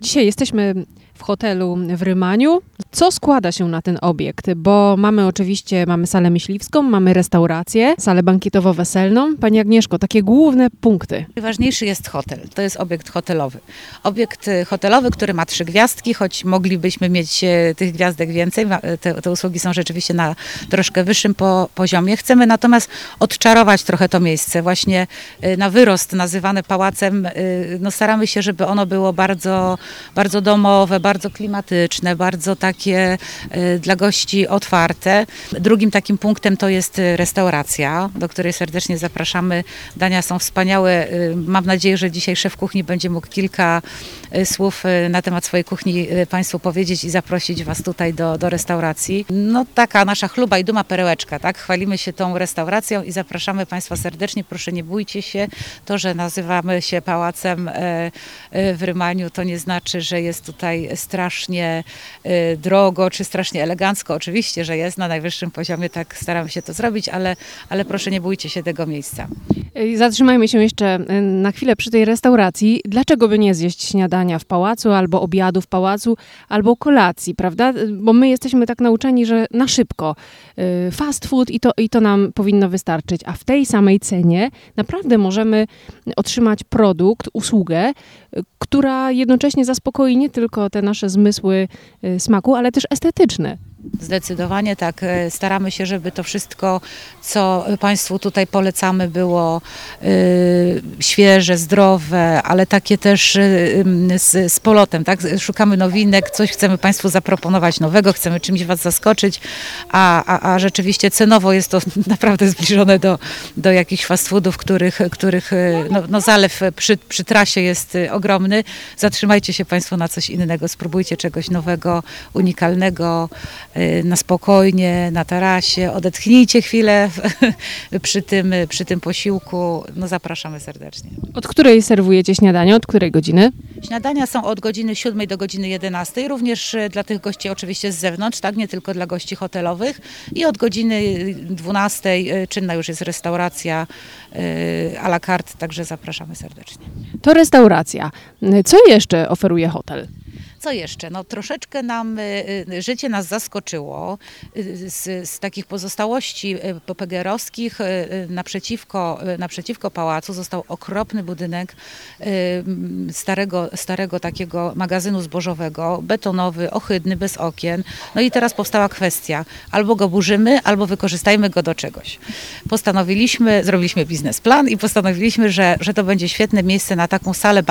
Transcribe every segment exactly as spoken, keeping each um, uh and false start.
Dzisiaj jesteśmy w hotelu w Rymaniu. Co składa się na ten obiekt? Bo mamy oczywiście, mamy salę myśliwską, mamy restaurację, salę bankietowo-weselną. Pani Agnieszko, takie główne punkty. Najważniejszy jest hotel. To jest obiekt hotelowy. Obiekt hotelowy, który ma trzy gwiazdki, choć moglibyśmy mieć tych gwiazdek więcej. Te, te usługi są rzeczywiście na troszkę wyższym po, poziomie. Chcemy natomiast odczarować trochę to miejsce. Właśnie na wyrost nazywane pałacem. No staramy się, żeby ono było bardzo, bardzo domowe, bardzo klimatyczne, bardzo takie dla gości otwarte. Drugim takim punktem to jest restauracja, do której serdecznie zapraszamy. Dania są wspaniałe. Mam nadzieję, że dzisiaj szef kuchni będzie mógł kilka słów na temat swojej kuchni Państwu powiedzieć i zaprosić Was tutaj do, do restauracji. No taka nasza chluba i duma perełeczka, tak? Chwalimy się tą restauracją i zapraszamy Państwa serdecznie. Proszę, nie bójcie się. To, że nazywamy się pałacem w Rymaniu, to nie znaczy, że jest tutaj strasznie drogo, czy strasznie elegancko. Oczywiście, że jest na najwyższym poziomie, tak staramy się to zrobić, ale, ale proszę, nie bójcie się tego miejsca. Zatrzymajmy się jeszcze na chwilę przy tej restauracji. Dlaczego by nie zjeść śniadania w pałacu, albo obiadu w pałacu, albo kolacji, prawda? Bo my jesteśmy tak nauczeni, że na szybko fast food i to, i to nam powinno wystarczyć, a w tej samej cenie naprawdę możemy otrzymać produkt, usługę, która jednocześnie zaspokoi nie tylko te nasze zmysły smaku, ale też estetyczne. Zdecydowanie tak. Staramy się, żeby to wszystko, co Państwu tutaj polecamy, było y, świeże, zdrowe, ale takie też y, z, z polotem. Tak? Szukamy nowinek, coś chcemy Państwu zaproponować nowego, chcemy czymś Was zaskoczyć, a, a, a rzeczywiście cenowo jest to naprawdę zbliżone do, do jakichś fast foodów, których, których no, no zalew przy, przy trasie jest ogromny. Zatrzymajcie się Państwo na coś innego, spróbujcie czegoś nowego, unikalnego, na spokojnie, na tarasie, odetchnijcie chwilę przy tym, przy tym posiłku. No zapraszamy serdecznie. Od której serwujecie śniadanie? Od której godziny? Śniadania są od godziny siódmej do godziny jedenastej, również dla tych gości oczywiście z zewnątrz, tak, nie tylko dla gości hotelowych. I od godziny dwunastej czynna już jest restauracja à la carte, także zapraszamy serdecznie. To restauracja. Co jeszcze oferuje hotel? Co jeszcze? No troszeczkę nam y, życie nas zaskoczyło. Y, z, z takich pozostałości P G R-owskich y, naprzeciwko, y, naprzeciwko pałacu został okropny budynek y, starego, starego takiego magazynu zbożowego, betonowy, ohydny, bez okien. No i teraz powstała kwestia, albo go burzymy, albo wykorzystajmy go do czegoś. Postanowiliśmy, zrobiliśmy biznesplan i postanowiliśmy, że, że to będzie świetne miejsce na taką salę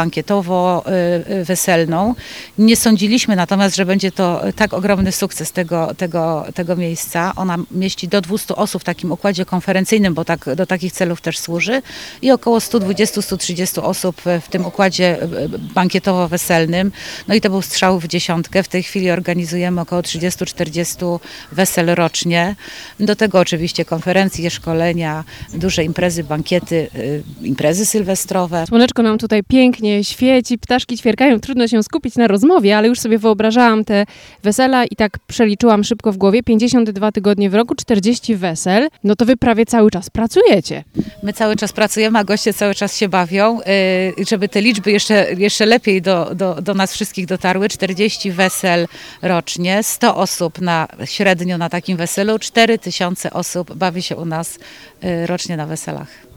bankietowo-weselną. Nie sądziliśmy natomiast, że będzie to tak ogromny sukces tego, tego, tego miejsca. Ona mieści do dwustu osób w takim układzie konferencyjnym, bo tak, do takich celów też służy, i około sto dwadzieścia do stu trzydziestu osób w tym układzie bankietowo-weselnym. No i to był strzał w dziesiątkę. W tej chwili organizujemy około trzydzieści do czterdziestu wesel rocznie. Do tego oczywiście konferencje, szkolenia, duże imprezy, bankiety, imprezy sylwestrowe. Słoneczko nam tutaj pięknie świeci, ptaszki ćwierkają, trudno się skupić na rozmowie, ale już sobie wyobrażałam te wesela i tak przeliczyłam szybko w głowie. pięćdziesiąt dwa tygodnie w roku, czterdzieści wesel. No to wy prawie cały czas pracujecie. My cały czas pracujemy, a goście cały czas się bawią. Żeby te liczby jeszcze, jeszcze lepiej do, do, do nas wszystkich dotarły. czterdzieści wesel rocznie, sto osób na średnio na takim weselu, cztery tysiące osób bawi się u nas rocznie na weselach.